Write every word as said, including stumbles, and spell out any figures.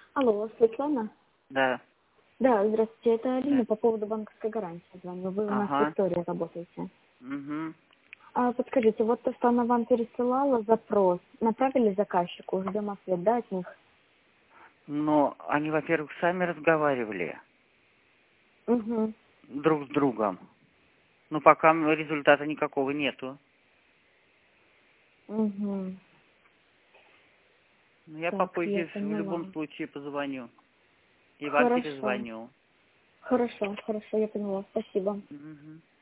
Алло, Светлана? Да. Да, здравствуйте, это Алина Да. по поводу банковской гарантии звоню. Вы у нас в Ага. Виктории работаете. Угу. А подскажите, вот то, что она вам пересылала, запрос, направили заказчику, ждем ответ, да, от них? Но они, во-первых, сами разговаривали Угу. друг с другом. Но пока м- результата никакого нету. Угу. Но я Так, я попозже в поняла. любом случае позвоню. И вам Хорошо. перезвоню. Хорошо, хорошо, я поняла. Спасибо. Угу.